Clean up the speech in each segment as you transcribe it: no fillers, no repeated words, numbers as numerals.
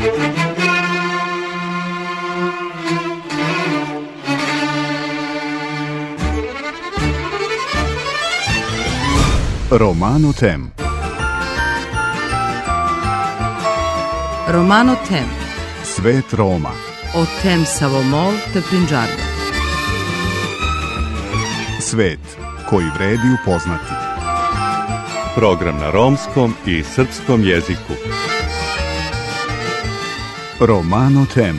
Romano Tem. Romano Tem. Svet Roma. O Tem Savomol te Prinđarda. Svet koji vredi upoznati. Program na romskom i srpskom jeziku. Romano Tem.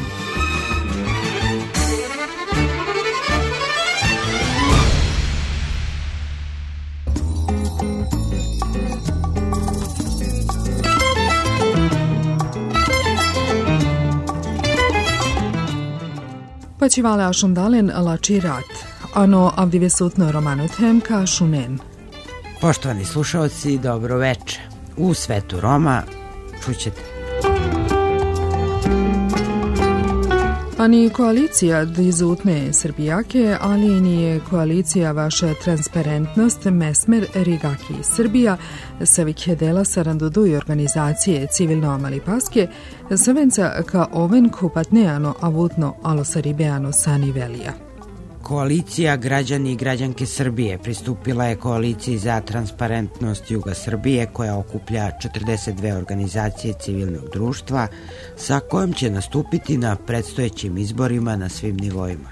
Pačivale ašundalen lači rat. Ano avdivesutno Romano Tem ka šunen. Poštovani slušalci, dobro veče. U svetu Roma čućete. Ani koalicija dizutne Srbijake, ali nije koalicija vaša transparentnost mesmer Rigaki Srbija, savik dela sarandudu i organizacije civilno Malipaske, savenca ka oven kupatneano avutno alosaribeano sani velija. Koalicija Građani i građanke Srbije pristupila je koaliciji za transparentnost Juga Srbije koja okuplja 42 organizacije civilnog društva sa kojom će nastupiti na predstojećim izborima na svim nivoima.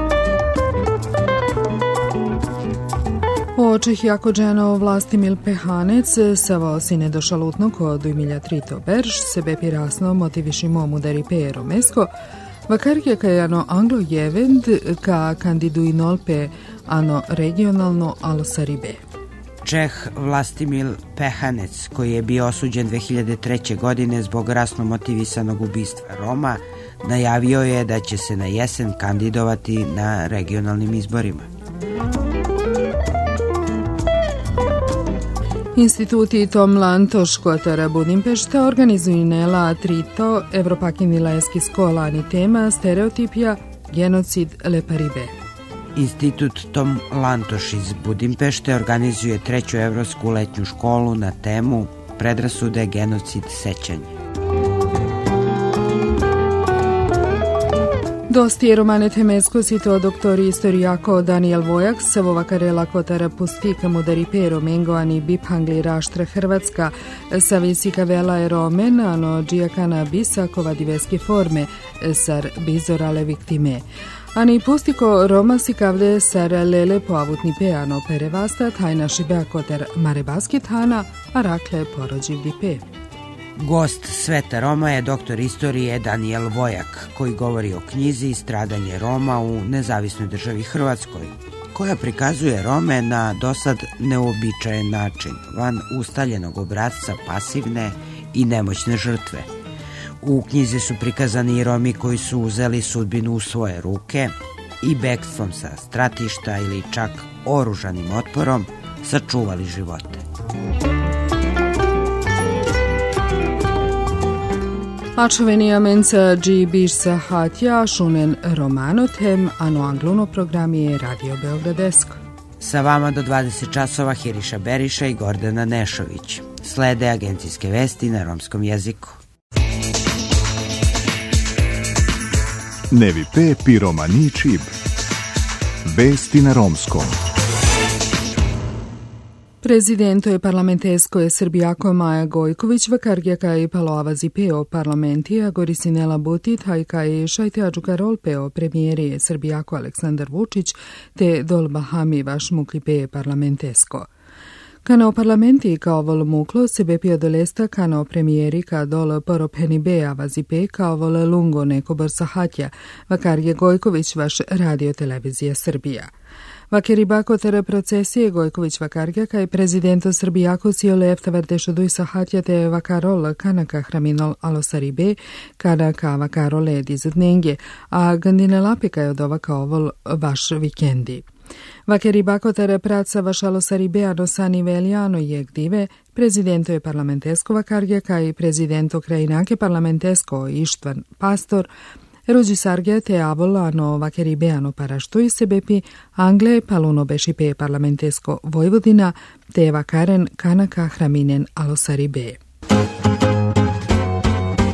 Očih jako dženo Vlastimil Pehanec savo sine došalutno kod Emilija Trito Berž sebe pirasno motivišimo mudari pero mesko Vakarke kaj ano anglo-jevend ka kandiduinolpe ano regionalno alosaribe. Čeh Vlastimil Pehanec, koji je bio osuđen 2003. godine zbog rasno motivisanog ubistva Roma, najavio je da će se na jesen kandidovati na regionalnim izborima. Instituti Tom Lantoš Kotara Budimpešta organizuju nela trito Evropakinila eskolani tema stereotipija genocid Leparibe. Institut Tom Lantoš iz Budimpešte organizuje 3. evropsku letnju školu na temu predrasude genocid sećanje. Dosti Romane Temesko sito doktori istorijako Daniel Vojak savova karela Kotara pustika mudari pero mengoani biphangli raštra Hrvatska savisika vela je romen ano džijakana bisakova diveske forme sar bizorale viktime. Ani pustiko Roma si kavde sar lele poavutni peano perevasta tajna šibea Kotar marebaski tana a rakle porođiv dipe. Gost Sveta Roma je doktor istorije Daniel Vojak, koji govori o knjizi Stradanje Roma u nezavisnoj državi Hrvatskoj, koja prikazuje Rome na dosad neobičajen način, van ustaljenog obrasca pasivne i nemoćne žrtve. U knjizi su prikazani i Romi koji su uzeli sudbinu u svoje ruke i bekstvom sa stratišta ili čak oružanim otporom sačuvali živote. Ačovenija menca dži bišsa hatja šunen Romano Tem, ano angluno program je Radio Beogradesko. Sa vama do 20 časova Hiriša Beriša i Gordana Nešović. Slede agencijske vesti na romskom jeziku. Nevi pe pi romani čib. Vesti na romskom. Prezidento je parlamentesko je Srbijako Maja Gojković vakargja kaj paloavazi peo parlamentija Gorisinela Butit haj kaj šajte ađukarol peo premijeri je Srbijako Aleksandar Vučić te dol Bahami vaš mukli pe parlamentesko. Kanao parlamenti kao vol muklo sebe pio dolesta kanao premijeri ka dol poropeni be avazi pe kao vol lungo neko brsa hatja vakargja Gojković vaš radio televizija Srbija. Vakeribako tere procesije Gojković vakargja kaj prezidento Srbijako siole eftavardešu duj sahatja te vakarol kanaka hraminol alosaribe kanaka vakarol edizutnenge, a gandine lapika je odova kao vol vaš vikendi. Vakeribako tere praca vaš alosaribe anosani velijano jegdive, prezidento je parlamentesko vakargja kaj prezidento krajinake parlamentesko Ištvan Pastor, Rođisargja te avolano vakeribeano paraštoj sebepi Angle paluno bešipe parlamentesko Vojvodina te vakaren kanaka hraminen alosaribe.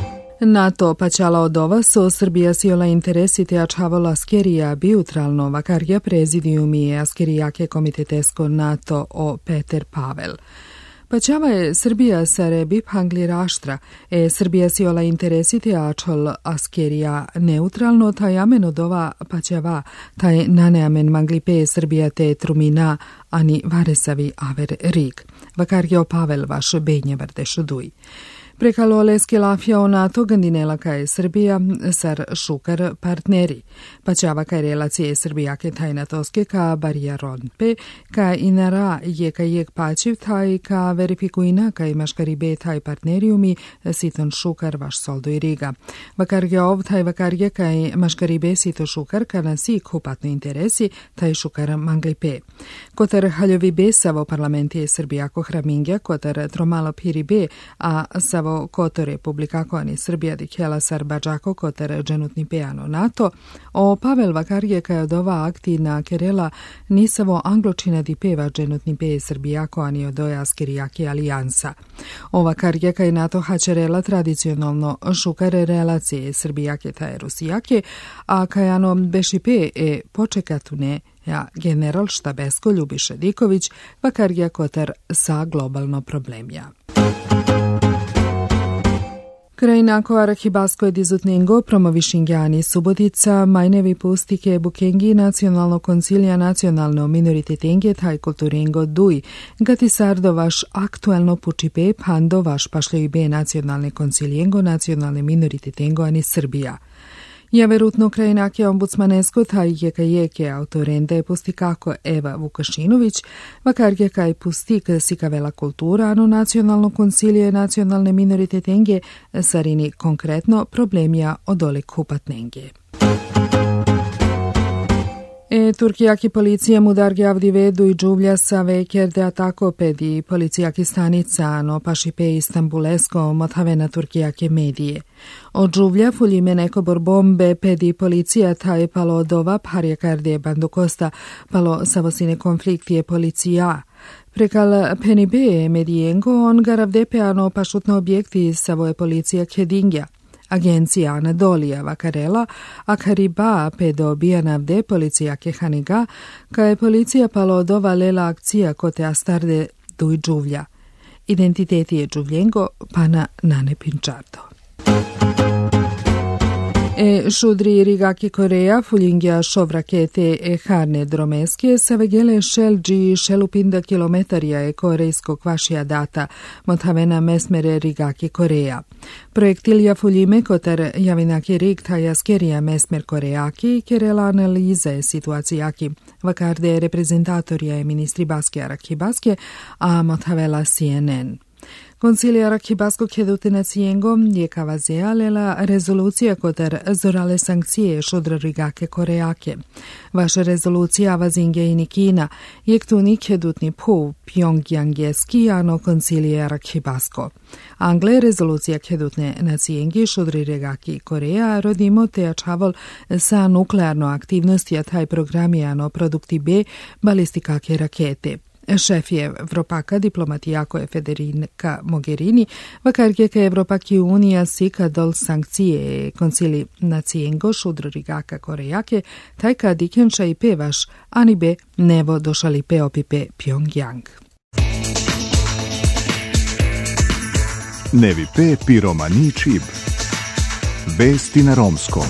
NATO paćala od ova so Srbija siola interesite ačavalo askerija biutralno vakarja prezidijumi askerijake komitetesko NATO o Peter Pavel. Paćava je Srbija sarebi pangli raštra, Srbija siola interesite ačol askerija neutralno, taj amen od ova paćava, taj naneamen manglipe Srbija te trumina, ani varesavi aver rig. Vakarja o Pavel vaš benje vrdeš duj. Prekalo leske lafja o NATO gandinela kaj Srbija sar šukar partneri. Paćava kaj relacije Srbijake taj natoske ka barija ronpe, ka inara je kaj jek pačiv taj ka verifikuina kaj maškaribe taj partneriumi siton šukar vaš soldo i riga. Vakarge ov taj vakarge kaj maškaribe sito šukar ka nasi kupatno interesi taj šukar manglipe. Kotar haljovi be savo parlamentije Srbijako hramingja, kotar tromalo piribe, a savo koto republikako ani Srbija dikjela Sarbađako kotar dženutni pejano NATO, o Pavel vakarje kaj od ova aktivna kerela nisavo angločina di peva dženutni peje Srbijako ani od oja askerijake alijansa. O vakarje kaj NATO hačerela tradicionalno šukare relacije Srbijake taj Rusijake, a kaj ano bešipe počekatune ja general štabesko Ljubiša Diković vakarja kotar sa globalno problemja. Krajinako Arahibasko je dizutningo promovišingjani Subotica, majnevi pustike bukengi nacionalno koncilija nacionalno minorititengi taj kulturingo duj, gati sardo vaš aktuelno pučipe pando vaš pašljoibe nacionalne koncilijengo nacionalne minorititengo ani Srbija. Ja verutno krajinake ombudsmanesko taj jeke autorende pustikako Eva Vukašinović, vakarge kaj pustik sikavela kultura, ano nacionalno koncilije nacionalne minoritetenge sarini konkretno problemja odole kupatnenge. Turkijaki policija mudarge avdivedu i džuvlja sa vekerde atako pedi policijaki stanica no pašipe Istambulesko mothavena turkijake medije. Od džuvlja fuljime neko borbombe pedi policija taj palo od ova parjakarde bandukosta palo savosine konfliktije policija. Prekal penibe medijengo on garavdepe ano pašutno objekti savoje policija Kedingja. Agencija Anadolija Vakarela, a Kariba pedo bijanavde policija Kehaniga, ka je policija palo od ova lela akcija kote astarde duj džuvlja. Identiteti je džuvljengo pana nane pinčardo. Šudri rigaki Koreja, fuljingja šovrakete harne dromeske, savegele šelđi šelupinda kilometarija korejskog vašija data, mothavena mesmere rigaki Koreja. Projektilja fuljime kotar javinaki rig tajaskerija mesmer Korejaki, kerela analize situacijaki, vakarde reprezentatorija je ministri Baske Arahibaske, a mothavela CNN. Koncilija Arahibasko kedutenacijengo je kavazea lela rezolucija kotar zorale sankcije šodra rigake Korejake. Vaša rezolucija vazinge i Nikina je ktuni kedutni pu Pjongjangjeski ano koncilije Arahibasko. Angle rezolucija kedutne nacijengi šodri rigaki Koreja rodimo te ačavol sa nuklearno aktivnosti a taj program je ano produkti B balistikake rakete. Šef je Evropaka diplomatijako je Federica Mogherini, vakarge ka Evropaki unija sika dol sankcije koncili nacijengo šudro rigaka Korejake, taj ka dikenča i pevaš, ani be nevo došali peopipe Pjongjang. Nevi pe piromani čib. Vesti na romskom.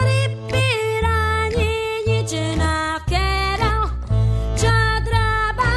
Amri pirani nici na kerel, čadra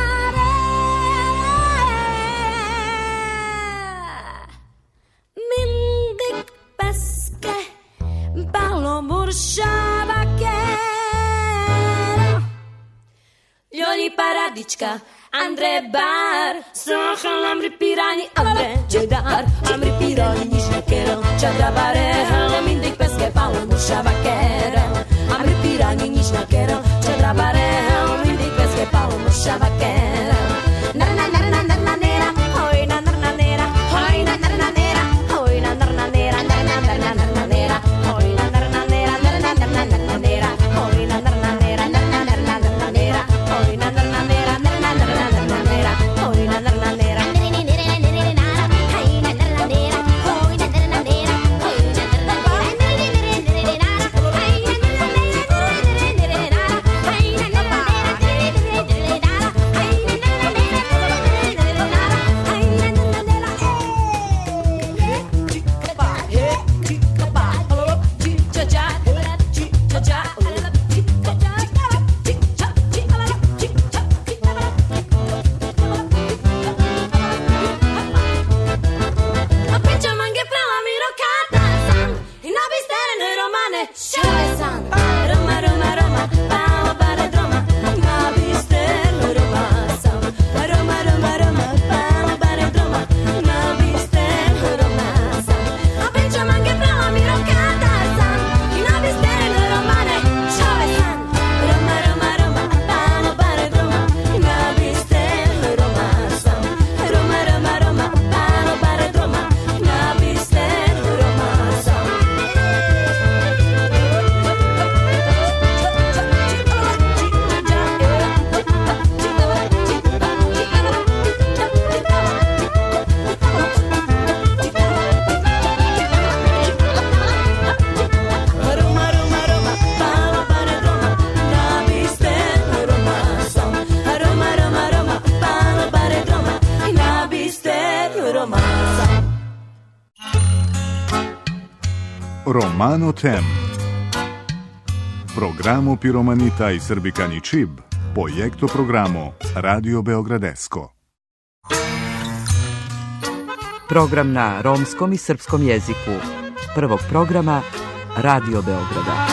Toni Paradička, Andre Bar, Sohal Amri Pirani, Andre Jedar, Amri Pirani, Nišna Kerel, Čadra Barel, Mindik Peske, Paolo Nuša Vakera, Amri Pirani, Nišna Kerel, Čadra Barel, Mindik Peske, Paolo Nuša Vakera. Narna, narna, narna, nera, hoj na narna nera, hoj na narna nera, hoj na narna nera, narna, narna, narna nera, hoj na narna nera, narna, narna, narna nera, hoj na narna nera, narna, narna, narna nera, hoj na narna nera, narna, narna, narna nera, hoj na narna nera. Romano Tem. Programo Piromanita i Srbikani Čib, projekto programo Radio Beogradesko. Program na romskom i srpskom jeziku. Prvog programa Radio Beograda.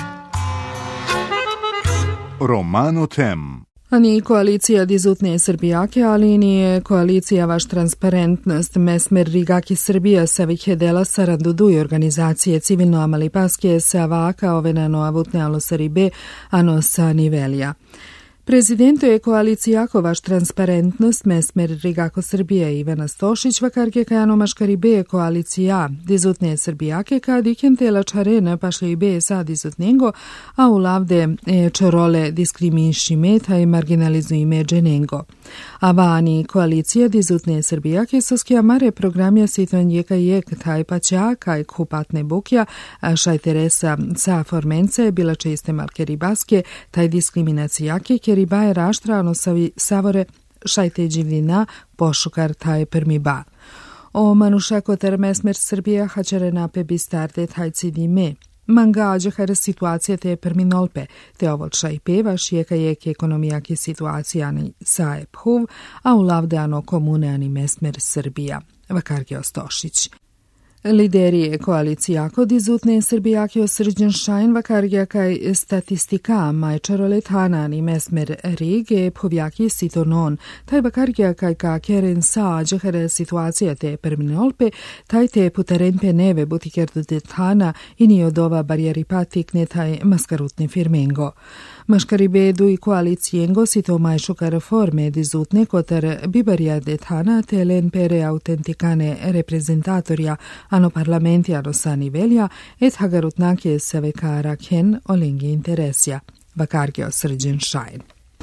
Romano Tem. Ni koalicija Dizutne Srbijake, ali ni koalicija Vaš transparentnost Mesmer Rigaki Srbija sa Vikedela Saranduduj organizacije civilno amalipaske sa Vaka Ovenano Avutne Alosaribe Anosa Nivelija. Prezidento je koalicijako Vaš transparentnost Mesmer Rigako Srbija Ivana Stošić vakarke kajano maškaribe koalicija Dizutne Srbijake ka dikentela čarena pašlibe sa Dizutnengo, a u lavde čorole diskriminišimeta i marginalizujime dženengo. A vani koalicija Dizutne Srbijake soskija mare programja siton jeka jek taj paća kaj kupatne bukja šajteresa sa formence bila čiste malke ribaske taj diskriminacijake ribaje raštrano savore šajte dživlina pošukar taj permiba. O manušako ter Mesmer Srbija hačere nape bistarde taj cidime. Mangađe hara situacija te perminolpe, te ovolča i pevaš jeka jek ekonomijaki situacijani sae phuv, a u lavdeano komune ani Mesmer Srbija. Vakarge Ostošić. Lideri koalicijako Dizutne Srbijake osrđen šajn vakargija kaj statistika majčaroletana ni Mesmer Rige povjaki sitonon. Taj vakargija kaj ka keren sađe hara situacija te perminolpe, taj te putarenpe neve butikerdu detana i ni od ova barijeri patikne taj maskarutne firmengo. Maškaribedu i koalicijengo sito majšuka reforme Dizutne kotar bibarija detana te len pere autentikane reprezentatorja ano parlamenti ano sa nivelja et hagarutnake sevekara ken olingi interesja. Vakarge osrđen šajn.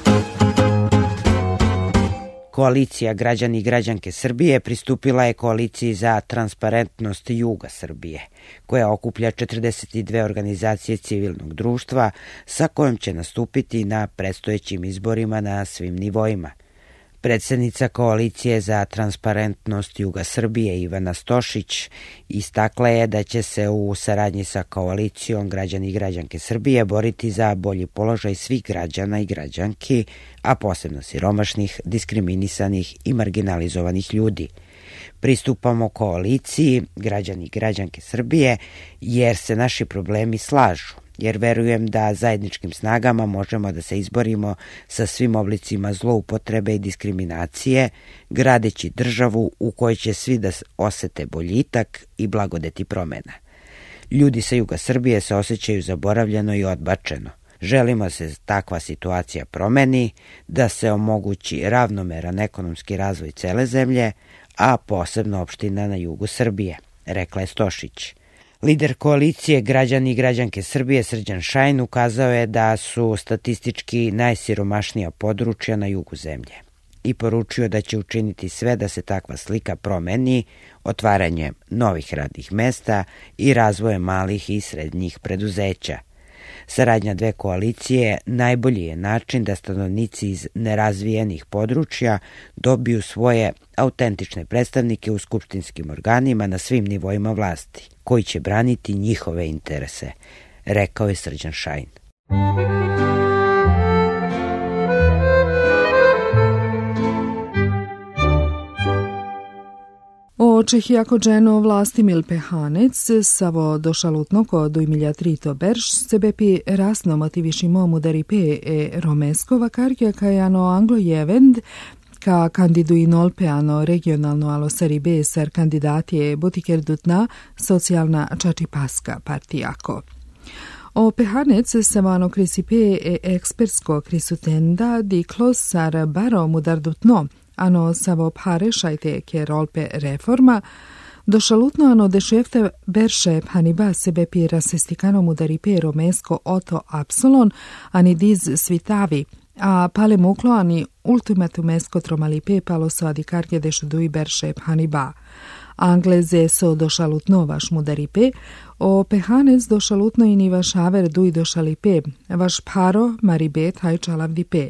Koalicija građani i građanke Srbije pristupila je koaliciji za transparentnost juga Srbije, koja okuplja 42 organizacije civilnog društva sa kojom će nastupiti na predstojećim izborima na svim nivoima. Predsjednica koalicije za transparentnost juga Srbije Ivana Stošić istakla je da će se u saradnji sa koalicijom građani i građanke Srbije boriti za bolji položaj svih građana i građanki, a posebno siromašnih, diskriminisanih i marginalizovanih ljudi. Pristupamo koaliciji građani i građanke Srbije jer se naši problemi slažu. jer verujem da zajedničkim snagama možemo da se izborimo sa svim oblicima zloupotrebe i diskriminacije, gradeći državu u kojoj će svi da osete boljitak i blagodeti promena. Ljudi sa juga Srbije se osjećaju zaboravljeno i odbačeno. Želimo se takva situacija promeni, da se omogući ravnomeran ekonomski razvoj cele zemlje, a posebno opština na jugu Srbije, rekla je Stošić. Lider koalicije Građani i građanke Srbije Srđan Šajn ukazao je da su statistički najsiromašnija područja na jugu zemlje i poručio da će učiniti sve da se takva slika promeni otvaranjem novih radnih mesta i razvojem malih i srednjih preduzeća. Saradnja dve koalicije najbolji je način da stanovnici iz nerazvijenih područja dobiju svoje autentične predstavnike u skupštinskim organima na svim nivoima vlasti, koji će braniti njihove interese, rekao je Srđan Šajn. Čehijako dženo Vlastimil Pehanec savo došalutno kod ujmilja Trito Berš sebepi rasno motivišimo mudaripe romeskova karja kajano anglo-jevend ka kandiduinol peano regionalno alosaribe sar kandidatije botikerdutna socijalna čačipaska partijako. O Pehanec savano krisipe ekspertsko krisutenda diklos sar baro mudardutno ano savo pare šajte ke rolpe reforma, došalutno ano dešefte berše paniba sebe pi rasestikano mudaripe romesko oto apsolon, ani diz svitavi, a pale muklo ani ultimatumesko tromalipe palo so adikarje dešudui berše paniba. Angleze so došalutno vaš mudaripe, o Pehanec došalutno ini vaš aver duj došalipe, vaš paro maribe taj čalavdipe.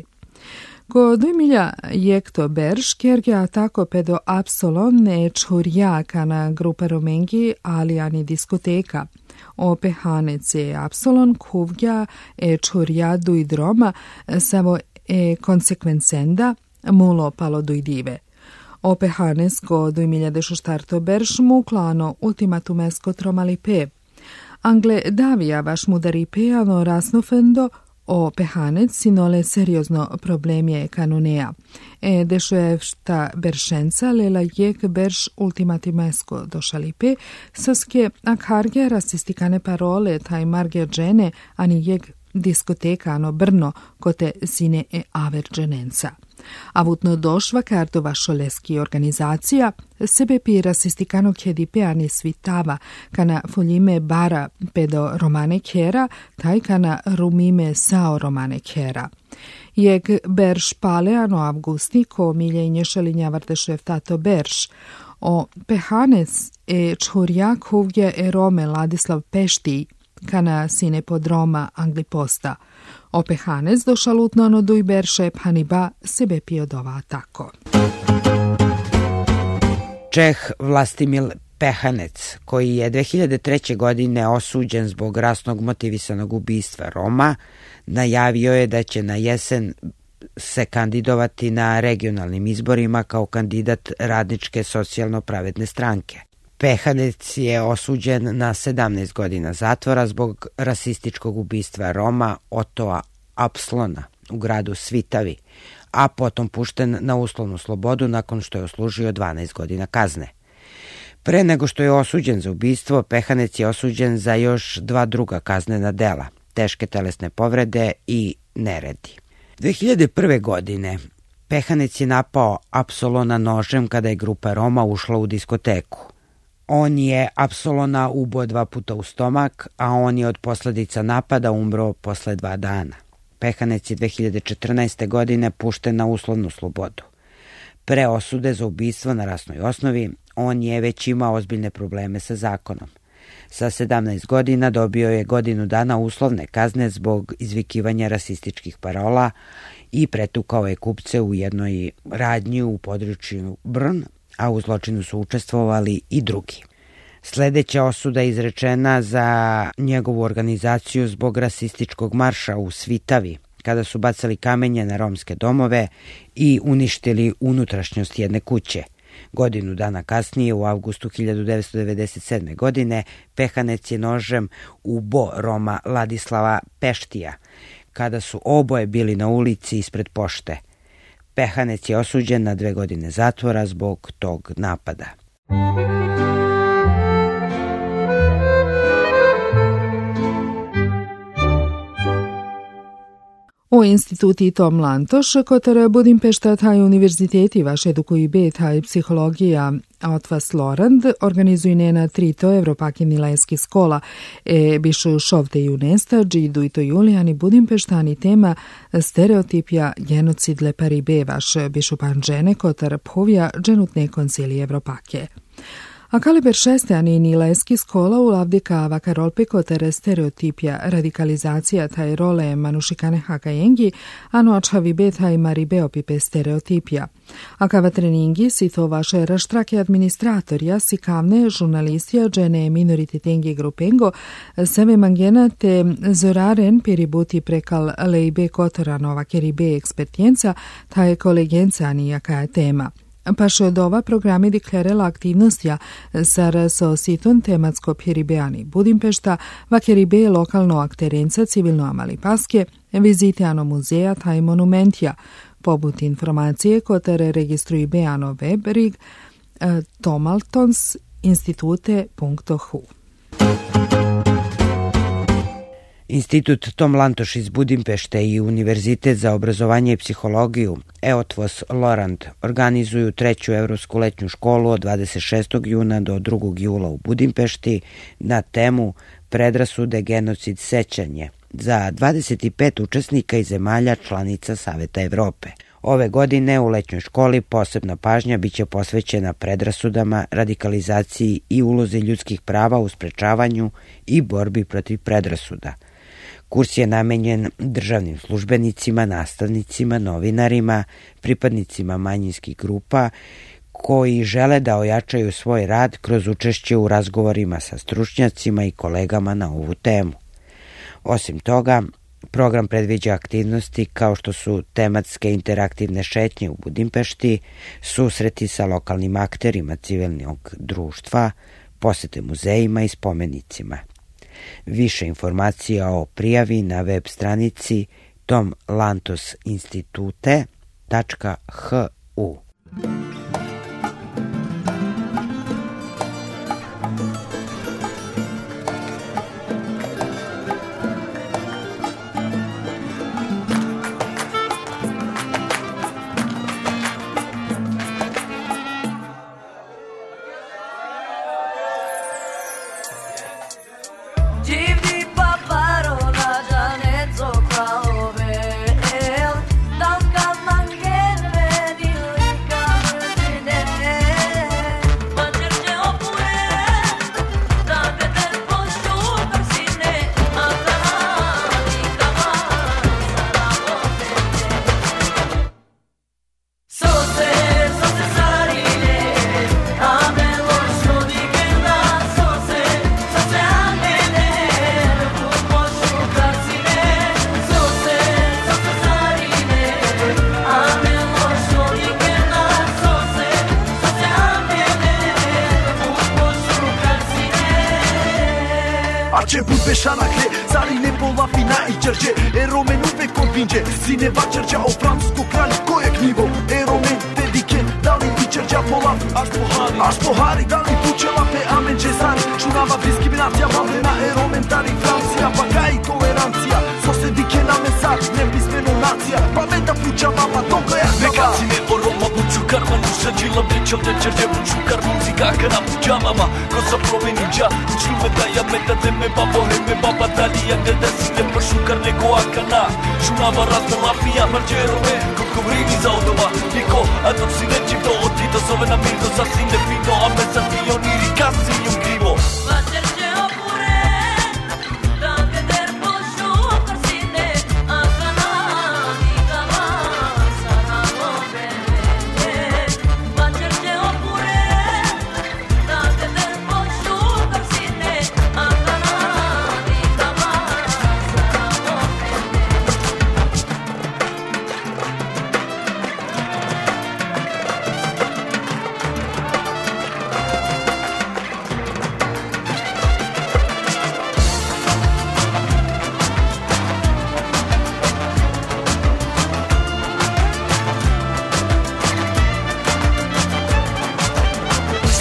Ko dujmilja jekto berš, kergja tako pedo apsolon ne čurja kana grupa romengi ali ani diskoteka. O Pehanec je apsolon kuvgja čurja duj droma savo konsekvencenda mulo palo duj dive. O Pehanec ko dujmilja dešo štarto berš muklano ultimatumesko tromalipe. Angle davija vaš mudaripe ano rasnofendo o Pehanec sinole seriozno problemje kanunea. Dešo je šta beršenca lela jek berš ultimatimesko došalipe, saske akharge rasistikane parole taj marge džene ani jek diskoteka ano Brno kote sine aver dženenca. Avutno došva karto vašoleski organizacija sebe pi rasistikano kedipe ani svitava kana foljime bara pedo romane kera taj kana rumime sao romane kera. Jeg berš pale ano avgusti ko miljenje šelinjavarte šeftato berš. O Pehanec čurja kuvje Rome Ladislav Pešti kana sine podroma Angliposta. O Pehanec došalutno ano duj berše paniba sebe piodova tako. Čeh Vlastimil Pehanec, koji je 2003. godine osuđen zbog rasnog motivisanog ubistva Roma, najavio je da će na jesen se kandidovati na regionalnim izborima kao kandidat Radničke socijalno pravedne stranke. Pehanec je osuđen na 17 godina zatvora zbog rasističkog ubistva Roma Otoa Apsolona u gradu Svitavi, a potom pušten na uslovnu slobodu nakon što je odslužio 12 godina kazne. Pre nego što je osuđen za ubistvo, Pehanec je osuđen za još 2 druga kaznena dela, teške telesne povrede i neredi. 2001. godine Pehanec je napao Apsolona nožem kada je grupa Roma ušla u diskoteku. On je Apsolona ubio 2 puta u stomak, a on je od posljedica napada umro posle 2 dana. Pehanec je 2014. godine pušten na uslovnu slobodu. Pre osude za ubistvo na rasnoj osnovi, on je već imao ozbiljne probleme sa zakonom. Sa 17 godina dobio je godinu dana uslovne kazne zbog izvikivanja rasističkih parola i pretukao je kupce u jednoj radnji u području Brn, a u zločinu su učestvovali i drugi. Sljedeća osuda je izrečena za njegovu organizaciju zbog rasističkog marša u Svitavi, kada su bacali kamenje na romske domove i uništili unutrašnjost jedne kuće. Godinu dana kasnije, u avgustu 1997. godine, Pehanec je nožem ubo Roma Ladislava Peštija, kada su oboje bili na ulici ispred pošte. Pehanec je osuđen na 2 godine zatvora zbog tog napada. O instituti Tom Lantoš, kotar Budimpešta taj univerziteti vaš edukují B taj psihologija Autvas Lorand organizujne 3 Evropakin Ilajski skola bišu šovte junesta, džidu i to Julijani Budimpeštani tema stereotipja genocid lepari B vaš bišu panžene kotar povija dženutne koncilije Evropake. A kaliber 6. ani Ilajski skola u lavdika vakarolpe kotere stereotipja radikalizacija taj role manušikane hakajengi, ano ačhavi betaj mari beopipe stereotipja. A kava treningi si to vaše raštrake administratorja si kavne žurnalistija džene minorititengi grupengo seve mangena te zoraren peributi prekal lejbe kotora nova keribe ekspertijenca taj kolegenca nijaka je tema. Paš od ova programi deklarela aktivnostja sar so siton tematsko pjeribeani Budimpešta, va keribe lokalno akterenca civilno amali paske, vizite ano muzeja taj monumentja, pobut informacije kotere registruji beano web rig tomaltonsinstitute.hu. Institut Tom Lantoš iz Budimpešte i Univerzitet za obrazovanje i psihologiju Autvas Lorand organizuju 3. evropsku letnju školu od 26. juna do 2. jula u Budimpešti na temu Predrasude, genocid, sećanje za 25 učesnika iz zemalja članica Saveta Evrope. Ove godine u letnjoj školi posebna pažnja biće posvećena predrasudama, radikalizaciji i ulozi ljudskih prava u sprečavanju i borbi protiv predrasuda. Kurs je namenjen državnim službenicima, nastavnicima, novinarima, pripadnicima manjinskih grupa koji žele da ojačaju svoj rad kroz učešće u razgovorima sa stručnjacima i kolegama na ovu temu. Osim toga, program predviđa aktivnosti kao što su tematske interaktivne šetnje u Budimpešti, susreti sa lokalnim akterima civilnog društva, posete muzejima i spomenicima. Više informacija o prijavi na web stranici tomlantosinstitute.hu. Ce Budbeșanakle, țarile polapina i čerče, Eromen uvek convinge, sine va čerča o francusku kralju koje knjivo, Eromen dedike, da li i čerča polap, až pohari, da li pučela pe amen česari, šunava diskriminacija, valena Eromen tari Francija, pa kaj tolerancija, so se dike na mesar, nepismeno nacija, pa meta puča mama, toga ja znava. Nekacine Roma bučukar, manušađila pričal te čerče bučukar, muzika kana puđamama, ko sa promeninđa, učlume da ja meta teme babo heme baba dalija, gdje si ne pršukar nego akana, šunava razna lafija, marđerove, kod vrini za odova, niko, a dok si nećim to otito, zove na mirno, sasvim ne fino, a me sad pioniri kasinjom krivo.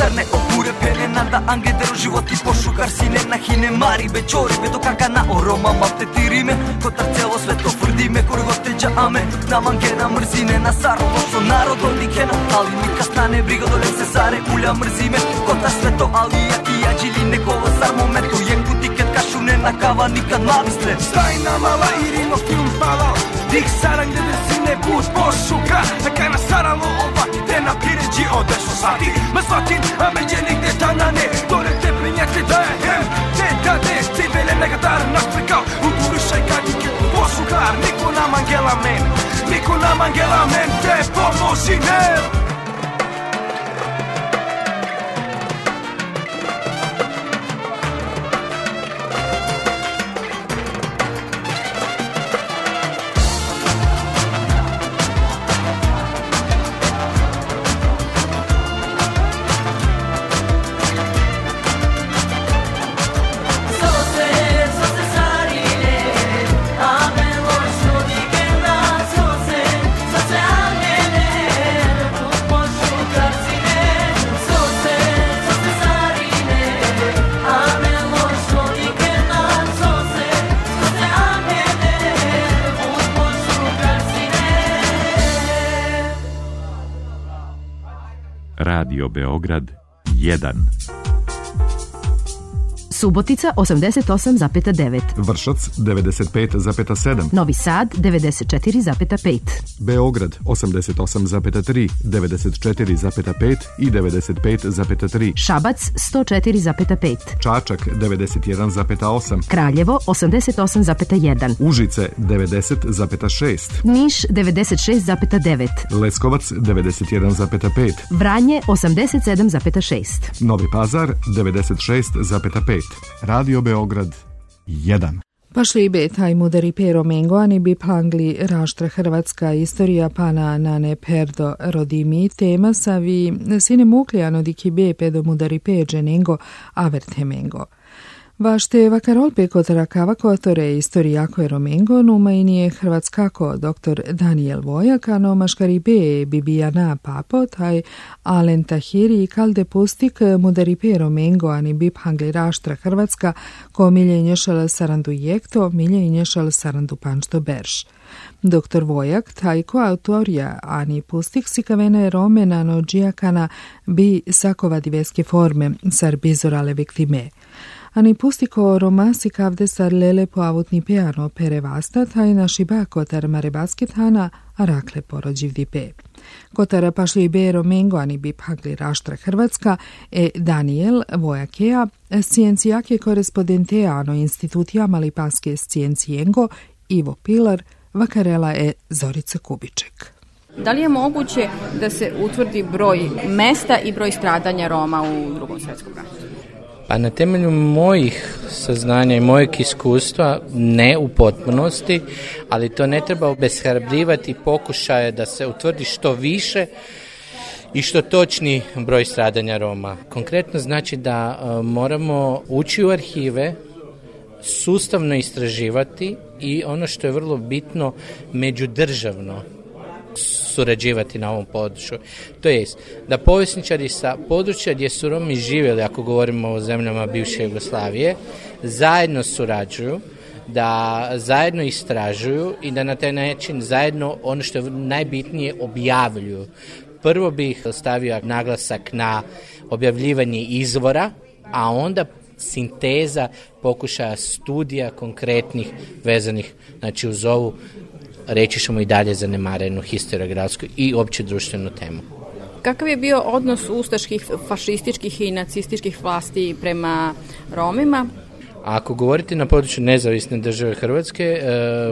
Sarne opure pene nanda angedero životi pošukar sine na hine mari bečori beto kakana oroma mapte tirime kotar celo sveto tvrdime koliko teđa ame na mangena mrzine na saro to narod odikena ali nika stane briga dole se sare ulja mrzime kotar sveto ali ja i ja džili nekolo sar momentu jeku tiket kašune na kava nikad mavisle staj na mala irino film palao dik saran gdje sine put pošuka takaj na saralo ovaki te na piređi odešo sati ma svatin a međe nigde tanane dole te prinjate da je hem te dade civele negatar nastrikao u turišaj kadike pošukar niko nam angela men niko nam angela men te pomoži ne. Radio Beograd 1. Subotica 88,9. Vršac 95,7. Novi Sad 94,5. Beograd 88,3, 94,5 i 95,3. Šabac 104,5. Čačak 91,8. Kraljevo 88,1. Užice 90,6. Niš 96,9. Leskovac 91,5. Vranje 87,6. Novi Pazar 96,5. Radio Beograd 1. Pašli betaj mudari pero mengoani bi plangli raštra hrvatska istorija pana nane perdo rodimi tema savi sine muklijano di kibe pedo mudari peđe nengo averte mengo. Vašte vakarol peko tarakava kotore istorijako romengo numainije hrvatskako dr. Daniel Vojak, ano maškaribe Bibijana Papo, taj Alen Tahiri i kalde pustik mudaripe romengo ani bib hangli raštra Hrvatska ko miljenje šal sarandu jekto, miljenje šal sarandu pančto berš. Dr. Vojak, taj ko autorija ani pustik sikavene romena no džijakana bi sakova diveske forme sar bizorale viktime. Ani pustiko romasi kavde sar lele po avutni peano pere vasta, taj naši ba kotar mare basketana, a rakle porođivdi pe. Kotara pašli be romengo ani bi pagli raštra Hrvatska Daniel Vojakea, sciencijake korespondenteano institutija Malipaske scijencijengo Ivo Pilar, vakarela Zorica Kubiček. Da li je moguće da se utvrdi broj mesta i broj stradanja Roma u Drugom svjetskom ratu? Pa na temelju mojih saznanja i mojeg iskustva, ne u potpunosti, ali to ne treba obeshrabrivati pokušaje da se utvrdi što više i što točni broj stradanja Roma. Konkretno znači da moramo ući u arhive, sustavno istraživati i ono što je vrlo bitno, međudržavno surađivati na ovom području. To jest da povjesničari sa područja gdje su Romi živjeli, ako govorimo o zemljama bivše Jugoslavije, zajedno surađuju, da zajedno istražuju i da na taj način zajedno ono što je najbitnije objavljuju. Prvo bih stavio naglasak na objavljivanje izvora, a onda sinteza pokušaja studija konkretnih vezanih, znači uz ovu, reći ćemo i dalje zanemarenu historiografsku i opće društvenu temu. Kakav je bio odnos ustaških, fašističkih i nacističkih vlasti prema Romima? Ako govorite na području nezavisne države Hrvatske,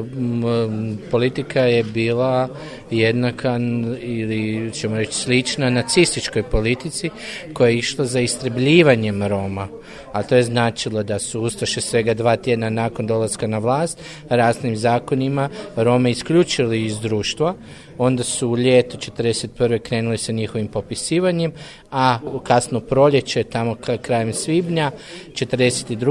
politika je bila jednaka ili ćemo reći slična nacističkoj politici koja je išla za istrebljivanjem Roma. A to je značilo da su ustaše svega 2 tjedna nakon dolaska na vlast rasnim zakonima Rome isključili iz društva. Onda su u ljeto 1941. krenuli sa njihovim popisivanjem, a u kasno proljeće, tamo krajem svibnja 1942. krenuli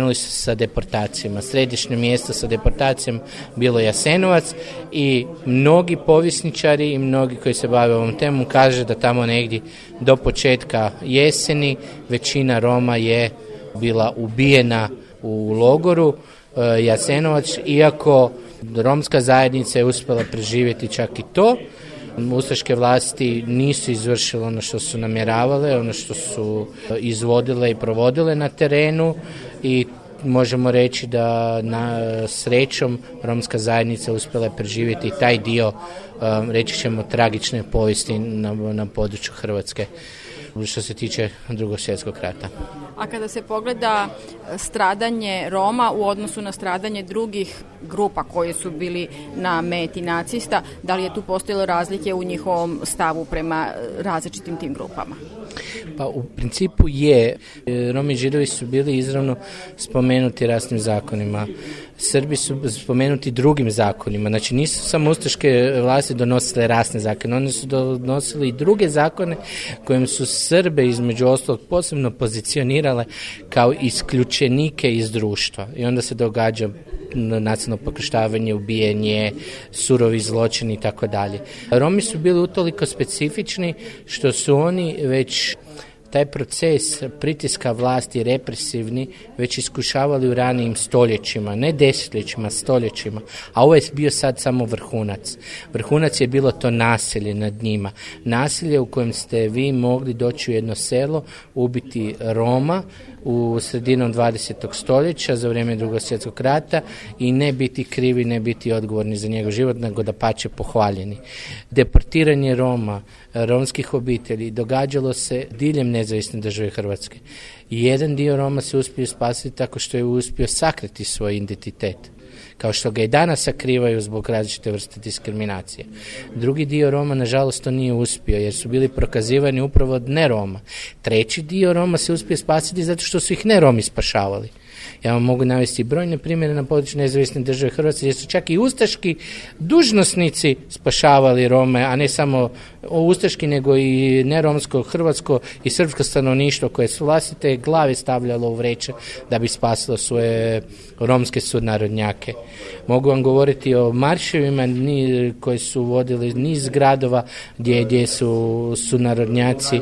krenuli su sa deportacijama. Središnje mjesto sa deportacijom bilo Jasenovac i mnogi povjesničari i mnogi koji se bave ovom temom kaže da tamo negdje do početka jeseni većina Roma je bila ubijena u logoru Jasenovac, iako romska zajednica je uspjela preživjeti čak i to. Ustaške vlasti nisu izvršile ono što su namjeravale, ono što su izvodile i provodile na terenu i možemo reći da na srećom romska zajednica uspjela preživjeti taj dio, reći ćemo, tragične povijesti na području Hrvatske što se tiče Drugog svjetskog rata. A kada se pogleda stradanje Roma u odnosu na stradanje drugih grupa koje su bili na meti nacista, da li je tu postojalo razlike u njihovom stavu prema različitim tim grupama? Pa u principu je. Romi i Židovi su bili izravno spomenuti rasnim zakonima. Srbi su spomenuti drugim zakonima. Znači nisu samo ustaške vlasti donosile rasne zakone, oni su donosili i druge zakone kojim su Srbe između ostalog posebno pozicionirale kao isključenike iz društva. I onda se događa nasilno pokrštavanje, ubijanje, surovi zločini i tako dalje. Romi su bili utoliko specifični što su oni već taj proces pritiska vlasti represivni već iskušavali u ranijim stoljećima, ne desetljećima, stoljećima, a ovo je bio sad samo vrhunac. Vrhunac je bilo to nasilje nad njima. Nasilje u kojem ste vi mogli doći u jedno selo, ubiti Roma u sredinom 20. stoljeća za vrijeme Drugog svjetskog rata i ne biti krivi, ne biti odgovorni za njegov život, nego dapače pohvaljeni. Deportiranje Roma, romskih obitelji događalo se diljem nezavisne države Hrvatske. Jedan dio Roma se uspio spasiti tako što je uspio sakriti svoj identitet, kao što ga i danas sakrivaju zbog različite vrste diskriminacije. Drugi dio Roma, nažalost, to nije uspio, jer su bili prokazivani upravo od ne-Roma. Treći dio Roma se uspio spasiti zato što su ih ne-Romi spašavali. Ja vam mogu navesti brojne primjere na području nezavisne države Hrvatske, gdje su čak i ustaški dužnosnici spašavali Rome, a ne samo ustaški, nego i neromsko, hrvatsko i srpsko stanovništvo koje su vlastite glave stavljalo u vreće da bi spasilo svoje romske sunarodnjake. Mogu vam govoriti o marševima koji su vodili niz gradova gdje su sunarodnjaci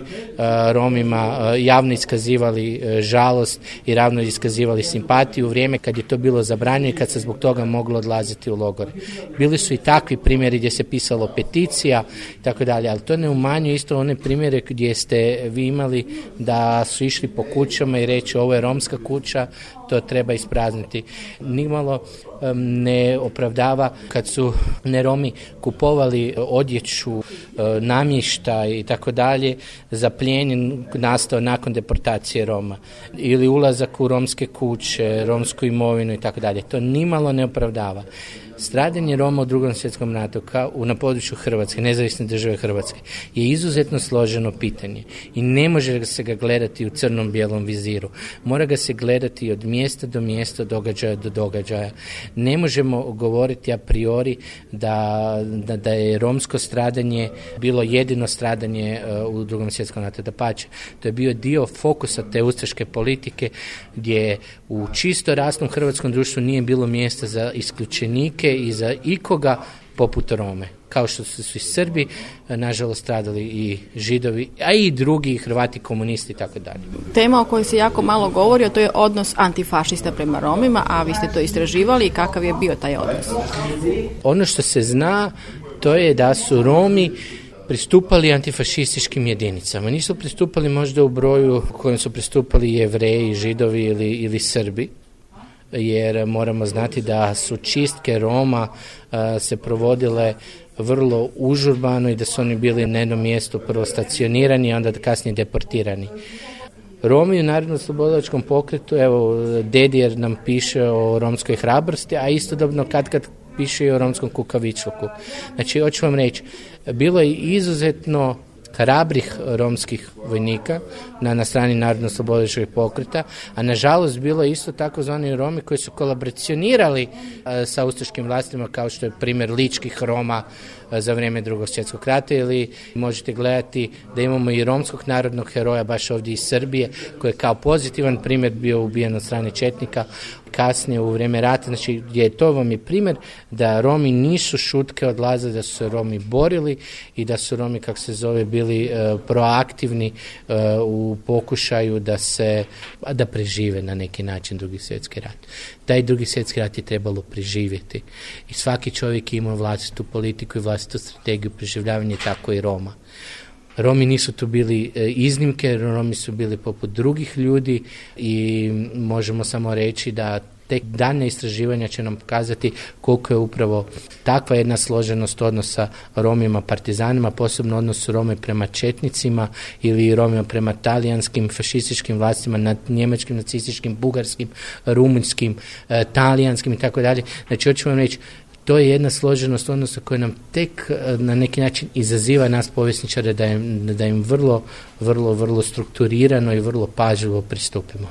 Romima javno iskazivali žalost i javno iskazivali simpatiju u vrijeme kad je to bilo zabranjeno i kad se zbog toga moglo odlaziti u logore. Bili su i takvi primjeri gdje se pisalo peticija i tako dalje, ali to ne umanjuje isto one primjere gdje ste vi imali da su išli po kućama i reći ovo je romska kuća, to treba isprazniti. Nimalo ne opravdava kad su neromi kupovali odjeću, namještaj i tako dalje, za plijen nastao nakon deportacije Roma ili ulazak u romske kuće, romsku imovinu i tako dalje. To nimalo ne opravdava. Stradanje Roma u Drugom svjetskom ratu na području Hrvatske, nezavisne države Hrvatske, je izuzetno složeno pitanje i ne može se ga gledati u crnom bijelom viziru. Mora ga se gledati od mjesta do mjesta, događaja do događaja. Ne možemo govoriti a priori da je romsko stradanje bilo jedino stradanje u Drugom svjetskom ratu. Dapače, to je bio dio fokusa te ustaške politike gdje u čisto rasnom hrvatskom društvu nije bilo mjesta za isključenike i za ikoga poput Rome, kao što su i Srbi, nažalost stradali i Židovi, a i drugi Hrvati, komunisti i tako dalje. Tema o kojoj se jako malo govori, a to je odnos antifašista prema Romima, a vi ste to istraživali i kakav je bio taj odnos? Ono što se zna, to je da su Romi pristupali antifašističkim jedinicama. Nisu pristupali možda u broju kojem su pristupali Jevreji, Židovi ili Srbi, jer moramo znati da su čistke Roma se provodile vrlo užurbano i da su oni bili na jednom mjestu prvo stacionirani, a onda kasnije deportirani. Romi u Narodno-slobodilačkom pokretu, evo, Dedijer nam piše o romskoj hrabrosti, a istodobno kad piše i o romskom kukavičluku. Znači, hoću vam reći, bilo je izuzetno hrabrih romskih vojnika na strani Narodno-oslobodilačkog pokreta, a nažalost bilo je isto takozvani Romi koji su kolaboracionirali sa ustaškim vlastima, kao što je primjer ličkih Roma za vrijeme Drugog svjetskog rata, ili možete gledati da imamo i romskog narodnog heroja baš ovdje iz Srbije, koji je kao pozitivan primjer bio ubijen od strane četnika kasnije u vrijeme rata. Znači, to vam je primjer da Romi nisu šutke odlazili, da su se Romi borili i da su Romi, kako se zove, bili proaktivni u pokušaju da prežive na neki način Drugi svjetski rat. Taj Drugi svjetski rat je trebalo preživjeti i svaki čovjek je imao vlastitu politiku i vlastitu strategiju preživljavanja, tako i Roma. Romi nisu tu bili iznimke, Romi su bili poput drugih ljudi i možemo samo reći da tek daljnja istraživanja će nam pokazati koliko je upravo takva jedna složenost odnosa Romima partizanima, posebno odnos Rome prema četnicima ili Romima prema talijanskim fašističkim vlastima, nad njemačkim, nacističkim, bugarskim, rumunjskim, talijanskim i tako dalje. Znači, hoću vam reći, to je jedna složenost odnosa koja nam tek na neki način izaziva nas povjesničare da im vrlo, vrlo, vrlo strukturirano i vrlo pažljivo pristupimo.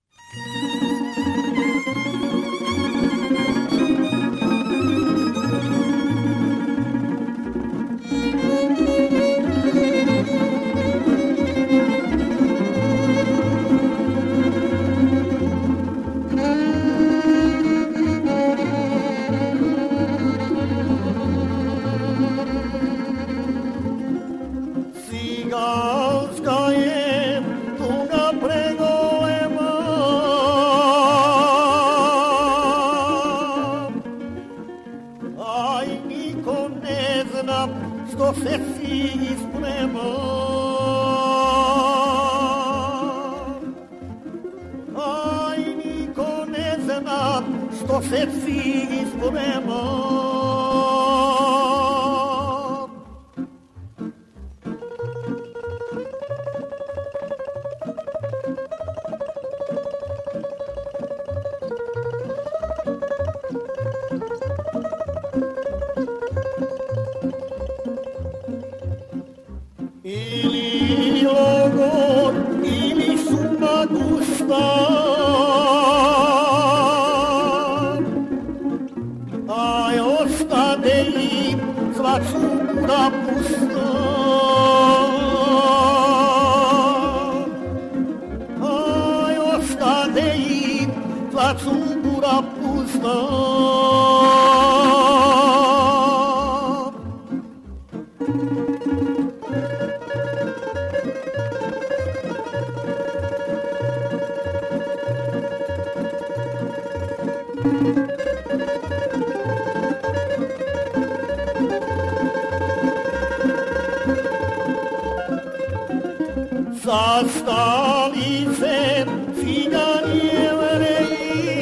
Zastali se cigani Jevreji,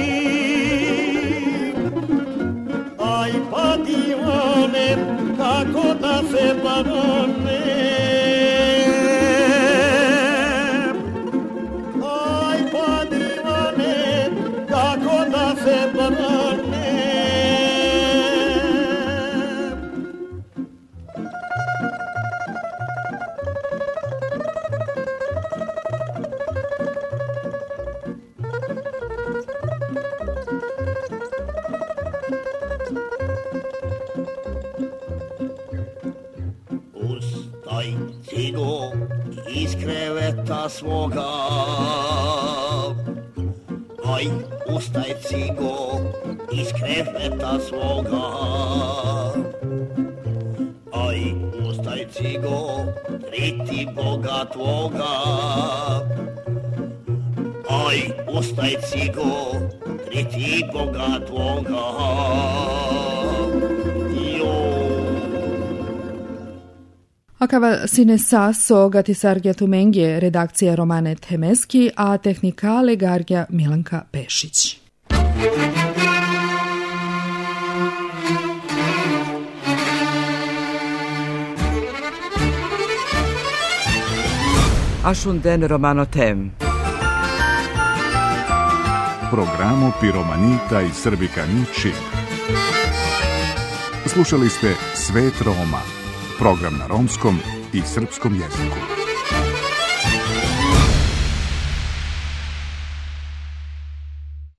aj pa divane, kako da se banane, aj pa divane, kako da se banane. Svoga, aj ustaj cigo iz kreveta svoga, aj ustaj cigo, triti Boga tvoga, aj ustaj cigo, triti Boga tvoga. Akava sine saso gatisargja tumengje redakcija Romane Temeski, a tehnikale gargja Milanka Pešić. Ashunden Romano Tem. Programo Piromanita i Srbika Ničim. Slušali ste Svet Roma. Program na romskom i srpskom jeziku.